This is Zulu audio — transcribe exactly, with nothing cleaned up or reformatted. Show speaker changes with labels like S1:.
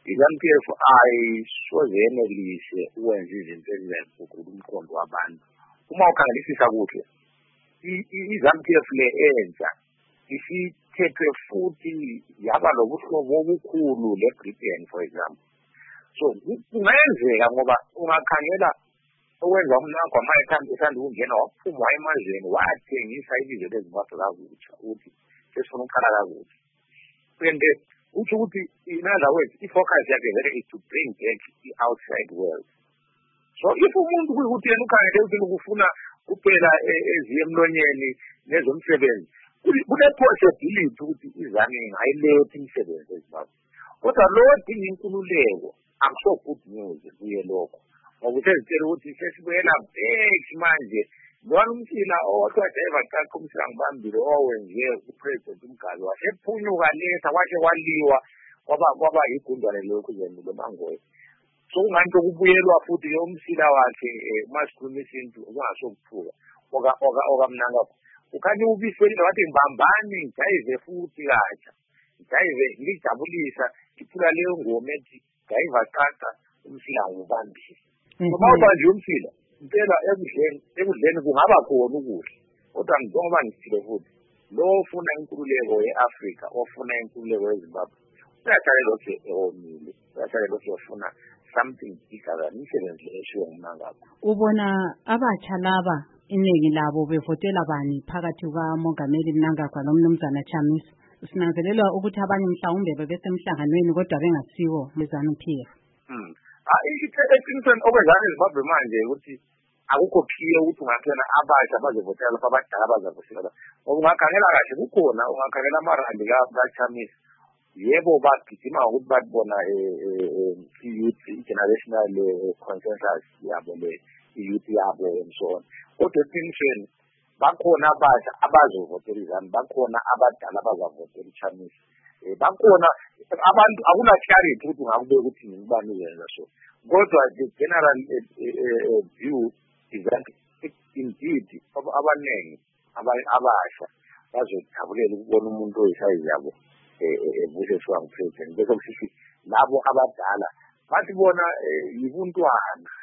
S1: I-ZANU P F ayisoze yenelise ukwenza izinto ezizayifuqula umqondo wabantu. Uma ukhangelisisa kuhle, i-ZANU P F le enza isithethwe futhi yaba lobuhlobo obukhulu le-Britain, for example. So kungenzeka ngoba ungakhangela okwenza umnakho amayekhanda ethanda ukungena waphuma emazweni wathengisa ilizwe leZimbabwe kakutsha ukuthi sesifuna ukuqala kakutsha. And uthi ukuthi in other words i-focus yakhe vele is to bring back the outside world. So if umuntu kuyikuthi yena ukhangele ukuthi ukufuna kuphela eziye emlonyeni nezomsebenzi, kune-possibility ukuthi izane ngayilethi imisebenzi eZimbabwe. Kodwa lo odinga inkululeko akuso good news kuye lokho. Ngoba usezitshela ukuthi sesibuyela back manje lona umsila owathiwa Jaiva Cakha umsila ngibambile owenziwe uPresident uMgabe wasephunyuka letha kwashe kwaliwa kwaba kwaba igundwane lokhu zendulo mangoye. So kunganto kubuyelwa futhi lo umsila wakhe masikhuluma isintu kungasokuphuka oka oka okamnanga ukhanye ubisweni wathi ngibambani ngijayive futhi katsha ngijayive ngijabulisa iphula leyo ngoma ethi Jaiva Cakha umsila ngubambile. Uma ubanje umsila impela ekudleni ekudleni kungaba khona ukudla kodwa njengoba ngisile futhi lo ofuna inkululeko ye-Afrika ofuna inkululeko yeZimbabwe uyathanda lokho eomile uyathanda lokho ofuna something bigger than imisebenzi eshiwo ngumangakho.
S2: Ubona abatsha laba iningi labo bevotela bani phakathi kukaMongameli Mnangagwa nomnumzana Chamisa? Sinanzelela ukuthi abanye mhlawumbe bebesemhlanganweni kodwa bengasiwo beZANU P F.
S1: Hmm. Ah iqinisweni okwezana eZimbabwe manje ukuthi akukho clear ukuthi ungathena abasha bazovotela lapha abadala bazovotela. Ngoba ungakhangela kahle kukhona ungakhangela amarandi kaChamisa. Yebo bagijima ukuthi babona i-youth generational consensus yabo le i-youth yabo and so on. Kodwa eqinisweni bakhona abasha abazovotela izanu, bakhona abadala abazovotela iChamisa. Bakhona abantu akuna clarity ukuthi ngakube ukuthi ngibani uyenza so. Kodwa the general view is that indeed abanengi abasha bazojabulela ukubona umuntu oyisayizi yabo ebuseswa ngupresident bese kusithi labo abadala bathi bona yibuntwana.